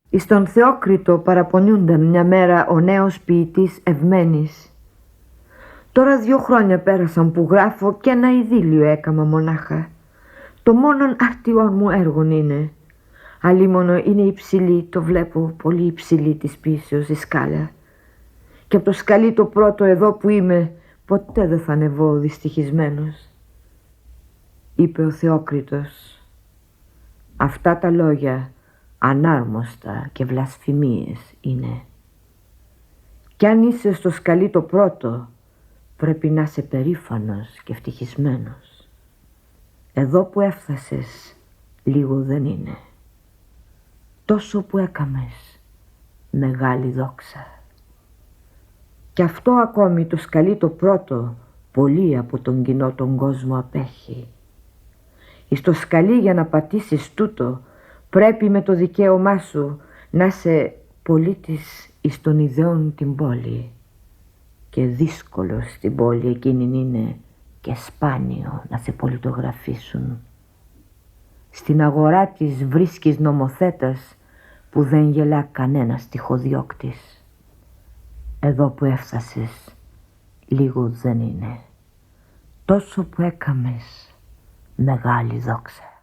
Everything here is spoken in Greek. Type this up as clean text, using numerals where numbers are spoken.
Εις τον Θεόκριτο παραπονιούνταν μια μέρα ο νέος ποιητής Ευμένης. Τώρα 2 χρόνια πέρασαν που γράφω και ένα ειδήλιο έκαμα μονάχα. Το μόνον αρτιόν μου έργον είναι. Αλίμονο είναι υψηλή, το βλέπω πολύ υψηλή της πίσεως η σκάλα. Και από το σκαλί το πρώτο εδώ που είμαι ποτέ δεν θα ανεβώ δυστυχισμένος. Είπε ο Θεόκριτος. Αυτά τα λόγια ανάρμοστα και βλασφημίες είναι. Κι αν είσαι στο σκαλί το πρώτο, πρέπει να είσαι περήφανος και ευτυχισμένος. Εδώ που έφτασες λίγο δεν είναι. Τόσο που έκαμες μεγάλη δόξα. Κι αυτό ακόμη το σκαλί το πρώτο πολύ από τον κοινό τον κόσμο απέχει. Εις το σκαλί για να πατήσεις τούτο πρέπει με το δικαίωμά σου να είσαι πολίτης εις των ιδεών την πόλη. Και δύσκολο στην πόλη εκείνη είναι και σπάνιο να σε πολιτογραφήσουν. Στην αγορά της βρίσκεις νομοθέτας που δεν γελά κανένας τυχοδιώκτης. Εδώ που έφτασες λίγο δεν είναι. Τόσο που έκαμες μεγάλη δόξα.